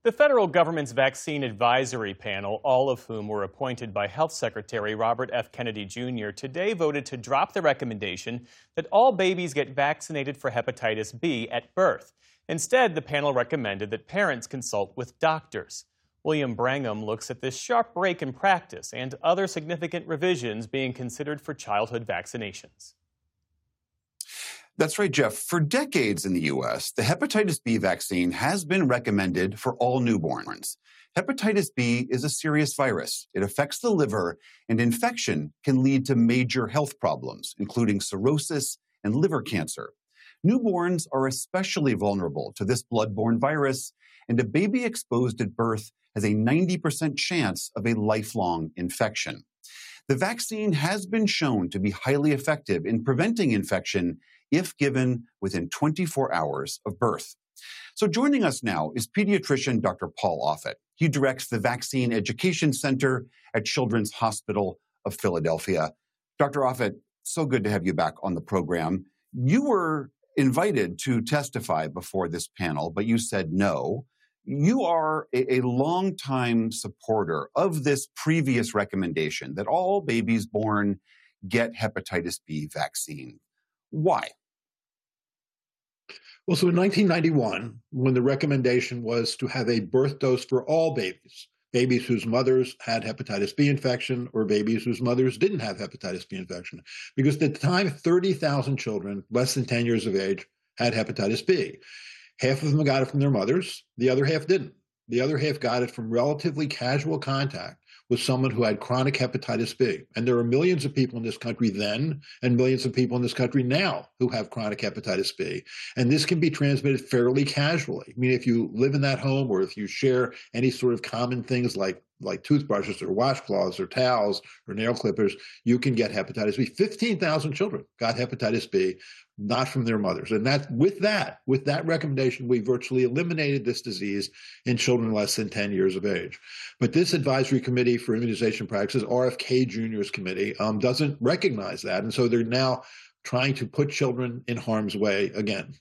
The federal government's vaccine advisory panel, all of whom were appointed by Health Secretary Robert F. Kennedy Jr., today voted to drop the recommendation that all babies get vaccinated for hepatitis B at birth. Instead, the panel recommended that parents consult with doctors. William Brangham looks at this sharp break in practice and other significant revisions being considered for childhood vaccinations. That's right, Jeff. For decades in the U.S., the hepatitis B vaccine has been recommended for all newborns. Hepatitis B is a serious virus. It affects the liver, and infection can lead to major health problems, including cirrhosis and liver cancer. Newborns are especially vulnerable to this blood-borne virus, and a baby exposed at birth has a 90% chance of a lifelong infection. The vaccine has been shown to be highly effective in preventing infection if given within 24 hours of birth. So joining us now is pediatrician Dr. Paul Offit. He directs the Vaccine Education Center at Children's Hospital of Philadelphia. Dr. Offit, so good to have you back on the program. You were invited to testify before this panel, but you said no. You are a longtime supporter of this previous recommendation that all babies born get hepatitis B vaccine. Why? Well, so in 1991, when the recommendation was to have a birth dose for all babies, babies whose mothers had hepatitis B infection or babies whose mothers didn't have hepatitis B infection, because at the time, 30,000 children less than 10 years of age had hepatitis B. Half of them got it from their mothers. The other half didn't. The other half got it from relatively casual contact with someone who had chronic hepatitis B. And there are millions of people in this country then and millions of people in this country now who have chronic hepatitis B. And this can be transmitted fairly casually. I mean, if you live in that home or if you share any sort of common things like toothbrushes or washcloths or towels or nail clippers, you can get hepatitis B. 15,000 children got hepatitis B, not from their mothers. And with that recommendation, we virtually eliminated this disease in children less than 10 years of age. But this Advisory Committee for Immunization Practices, RFK Jr.'s committee, doesn't recognize that. And so they're now trying to put children in harm's way again.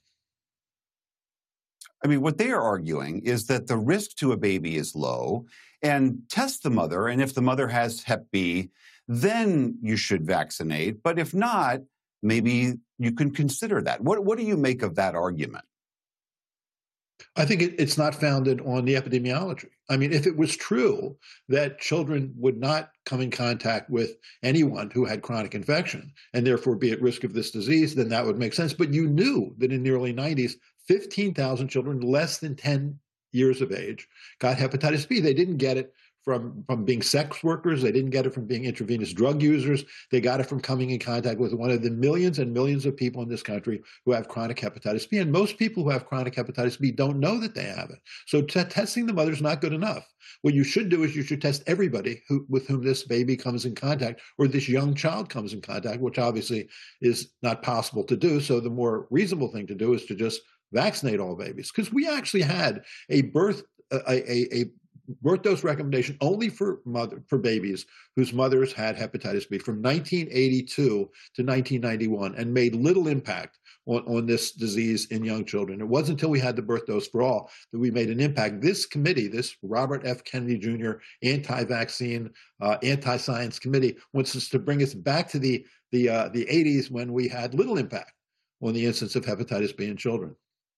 I mean, what they are arguing is that the risk to a baby is low, and test the mother, and if the mother has Hep B, then you should vaccinate. But if not, maybe you can consider that. What do you make of that argument? I think it's not founded on the epidemiology. I mean, if it was true that children would not come in contact with anyone who had chronic infection and therefore be at risk of this disease, then that would make sense. But you knew that in the early 90s, 15,000 children less than 10 years of age got hepatitis B. They didn't get it from being sex workers. They didn't get it from being intravenous drug users. They got it from coming in contact with one of the millions and millions of people in this country who have chronic hepatitis B. And most people who have chronic hepatitis B don't know that they have it. So testing the mother is not good enough. What you should do is you should test everybody with whom this baby comes in contact or this young child comes in contact, which obviously is not possible to do. So the more reasonable thing to do is to just vaccinate all babies, because we actually had a birth dose recommendation only for babies whose mothers had hepatitis B from 1982 to 1991 and made little impact on this disease in young children. It wasn't until we had the birth dose for all that we made an impact. This committee, this Robert F. Kennedy Jr. anti-vaccine, anti-science committee, wants us to bring us back to the 80s when we had little impact on the incidence of hepatitis B in children.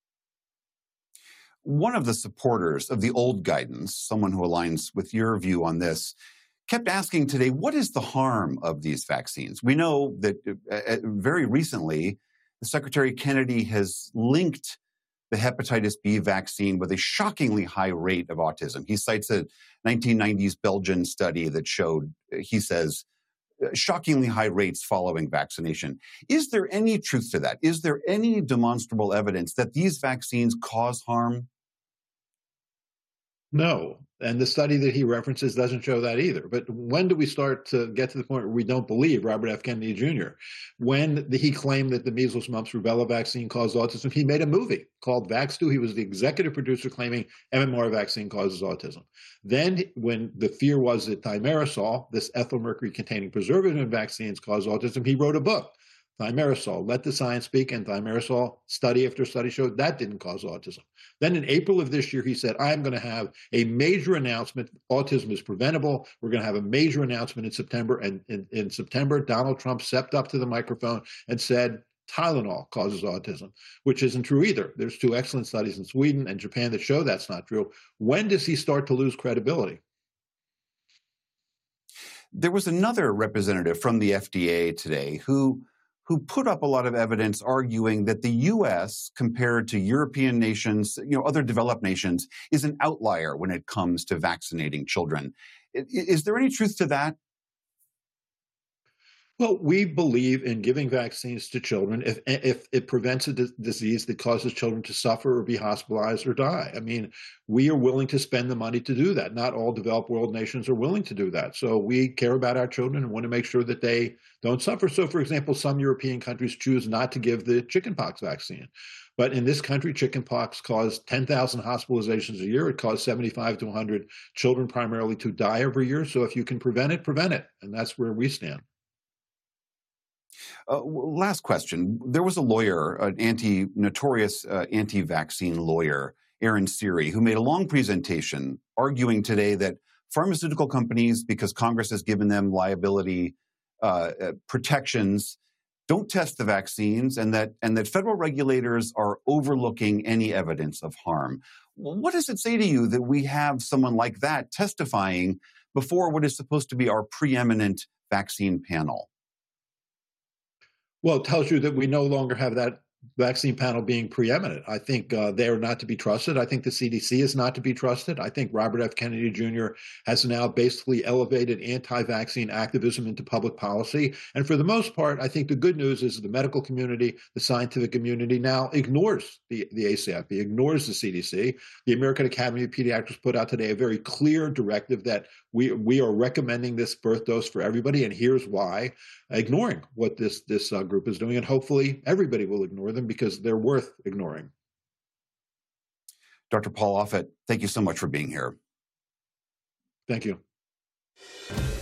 One of the supporters of the old guidance, someone who aligns with your view on this, kept asking today, what is the harm of these vaccines? We know that very recently, Secretary Kennedy has linked the hepatitis B vaccine with a shockingly high rate of autism. He cites a 1990s Belgian study that showed, he says, shockingly high rates following vaccination. Is there any truth to that? Is there any demonstrable evidence that these vaccines cause harm? No. And the study that he references doesn't show that either. But when do we start to get to the point where we don't believe Robert F. Kennedy Jr.? When he claimed that the measles, mumps, rubella vaccine caused autism, he made a movie called Vax2. He was the executive producer claiming MMR vaccine causes autism. Then when the fear was that thimerosal, this ethyl mercury containing preservative in vaccines, caused autism, he wrote a book, thimerosal. Let the science speak, and thimerosal, study after study showed that didn't cause autism. Then in April of this year, he said, I'm going to have a major announcement. Autism is preventable. We're going to have a major announcement in September. And in September, Donald Trump stepped up to the microphone and said, Tylenol causes autism, which isn't true either. There's 2 excellent studies in Sweden and Japan that show that's not true. When does he start to lose credibility? There was another representative from the FDA today who put up a lot of evidence arguing that the U.S., compared to European nations, other developed nations, is an outlier when it comes to vaccinating children. Is there any truth to that? Well, we believe in giving vaccines to children if it prevents a disease that causes children to suffer or be hospitalized or die. I mean, we are willing to spend the money to do that. Not all developed world nations are willing to do that. So we care about our children and want to make sure that they don't suffer. So, for example, some European countries choose not to give the chickenpox vaccine. But in this country, chickenpox caused 10,000 hospitalizations a year. It caused 75 to 100 children primarily to die every year. So if you can prevent it, prevent it. And that's where we stand. Last question. There was a lawyer, an notorious anti-vaccine lawyer, Aaron Siri, who made a long presentation arguing today that pharmaceutical companies, because Congress has given them liability protections, don't test the vaccines, and that federal regulators are overlooking any evidence of harm. What does it say to you that we have someone like that testifying before what is supposed to be our preeminent vaccine panel? Well, it tells you that we no longer have that vaccine panel being preeminent. I think they are not to be trusted. I think the CDC is not to be trusted. I think Robert F. Kennedy Jr. has now basically elevated anti-vaccine activism into public policy. And for the most part, I think the good news is the medical community, the scientific community now ignores the ACIP, ignores the CDC. The American Academy of Pediatrics put out today a very clear directive that we are recommending this birth dose for everybody, and here's why, ignoring what this group is doing. And hopefully everybody will ignore them because they're worth ignoring. Dr. Paul Offit, thank you so much for being here. Thank you.